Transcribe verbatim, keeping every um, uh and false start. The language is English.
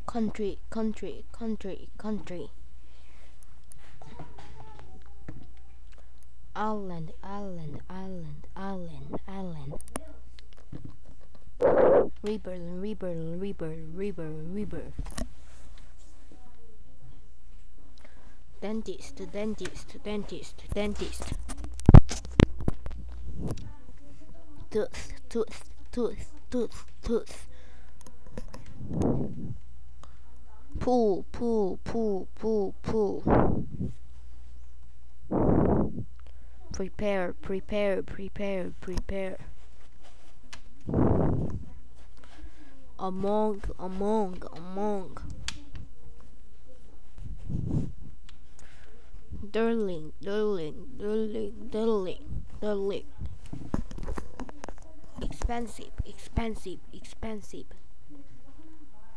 country, country, country, country. Island, island, island, island, island. River, river, river, river, river. Dentist, dentist, dentist, dentist. Tooth, tooth, tooth, tooth, tooth. Pool, pool, pool, pool, pool. Prepare, prepare, prepare, prepare. Among, among, among. Darling, darling, darling, darling, darling. Expensive, expensive, expensive.